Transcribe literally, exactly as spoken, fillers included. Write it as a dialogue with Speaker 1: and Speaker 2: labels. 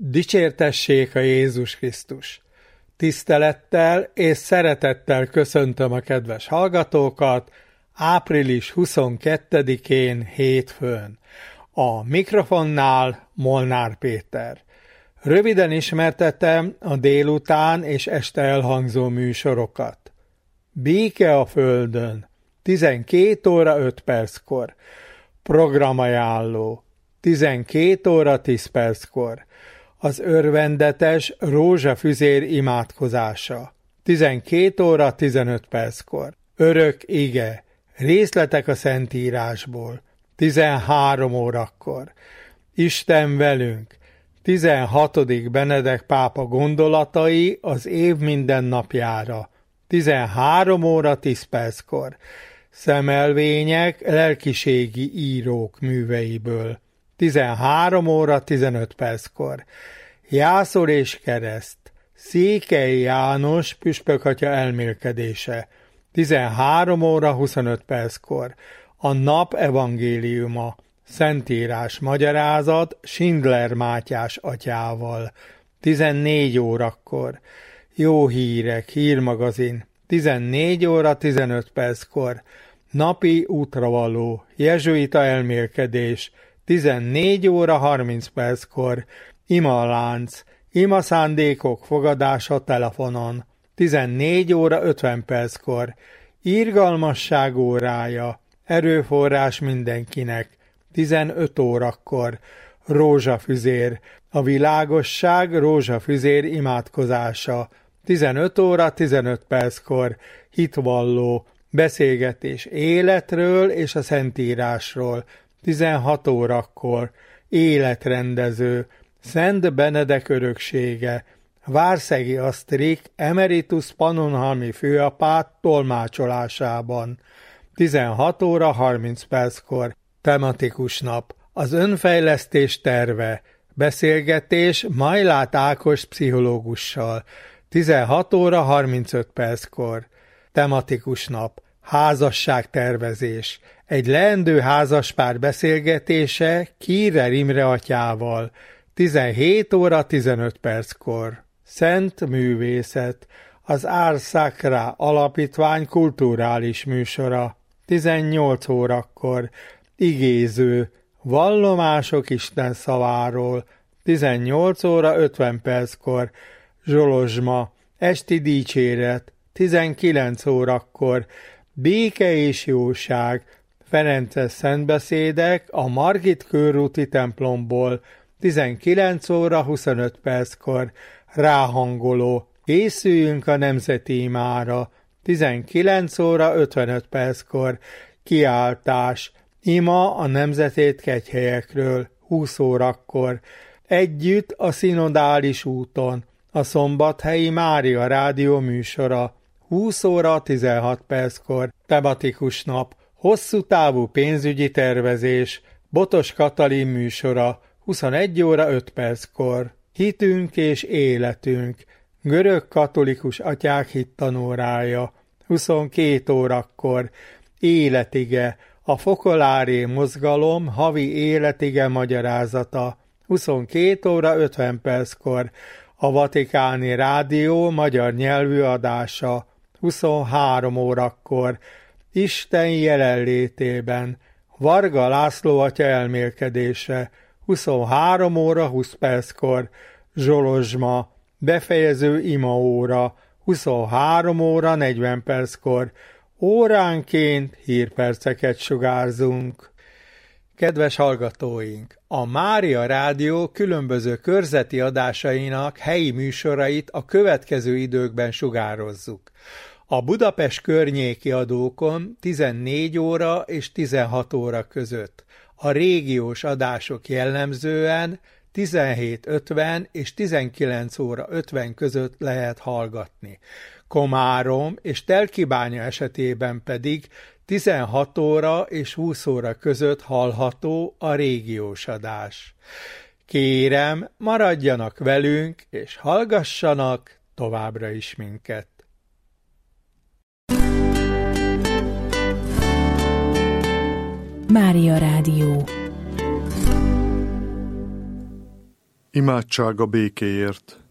Speaker 1: Dicsértessék a Jézus Krisztus! Tisztelettel és szeretettel köszöntöm a kedves hallgatókat április huszonkettedikén hétfőn. A mikrofonnál Molnár Péter. Röviden ismertetem a délután és este elhangzó műsorokat. Béke a földön, tizenkét óra öt perckor. Programajánló, tizenkét óra tíz perckor. Az örvendetes rózsafüzér imádkozása, tizenkét óra tizenöt perckor. Örök ige, részletek a Szentírásból, tizenhárom órakor. Isten velünk, tizenhatodik Benedek pápa gondolatai az év minden napjára, tizenhárom óra tíz perckor. Szemelvények lelkiségi írók műveiből, tizenhárom óra tizenöt perckor. Jászol és kereszt, Székely János püspökatya elmélkedése, tizenhárom óra huszonöt perckor. A nap evangéliuma, Szentírás magyarázat Schindler Mátyás atyával, tizennégy órakor. Jó hírek, hírmagazin, tizennégy óra tizenöt perckor. Napi útravaló, jezsuita elmélkedés, tizennégy óra harminc perckor. Imalánc, imaszándékok fogadása telefonon, tizennégy óra ötven perckor. Irgalmasság órája, erőforrás mindenkinek, tizenöt órakor. Rózsafüzér, a világosság rózsafüzér imádkozása, tizenöt óra tizenöt perckor. Hitvalló, beszélgetés életről és a Szentírásról, tizenhat órakor. Életrendező, Szent Benedek öröksége, Várszegi Asztrik emeritus pannonhalmi főapát tolmácsolásában, tizenhat óra harminc perckor. Tematikus nap, az önfejlesztés terve, beszélgetés Majlát Ákos pszichológussal, tizenhat óra harmincöt perckor. Tematikus nap, házasságtervezés, egy leendő házaspár beszélgetése Kírer Imre atyával, tizenhét óra tizenöt perckor. Szent művészet, az Ars Sacra alapítvány kulturális műsora, tizennyolc órakor. Igéző, vallomások Isten szaváról, tizennyolc óra ötven perckor. Zsolozsma, esti dicséret, tizenkilenc órakor. Béke és jóság, Ferences szentbeszédek a Margit körúti templomból, tizenkilenc óra huszonöt perckor. Ráhangoló, készüljünk a nemzeti imára, tizenkilenc óra ötvenöt perckor. Kiáltás, ima a nemzetét kegyhelyekről, húsz órakor. Együtt a szinodális úton, a Szombathelyi Mária rádió műsora, húsz óra tizenhat perckor. Tematikus nap, hosszú távú pénzügyi tervezés, Botos Katalin műsora, huszonegy óra öt perckor. Hitünk és életünk, görög katolikus atyák hittanórája, huszonkét órakor. Életige, a Focolare mozgalom havi életige magyarázata, huszonkét óra ötven perckor. A Vatikáni Rádió magyar nyelvű adása, huszonhárom órakor. Isten jelenlétében, Varga László atya elmélkedése, huszonhárom óra húsz perckor. Zsolozsma, befejező imaóra, huszonhárom óra negyven perckor. Óránként hírperceket sugárzunk. Kedves hallgatóink! A Mária Rádió különböző körzeti adásainak helyi műsorait a következő időkben sugározzuk. A Budapest környéki adókon tizennégy óra és tizenhat óra között. A régiós adások jellemzően tizenhét ötven és tizenkilenc óra ötven között lehet hallgatni. Komárom és Telkibánya esetében pedig tizenhat óra és húsz óra között hallható a régiós adás. Kérem, maradjanak velünk és hallgassanak továbbra is minket.
Speaker 2: Mária Rádió. Imádság a békéért.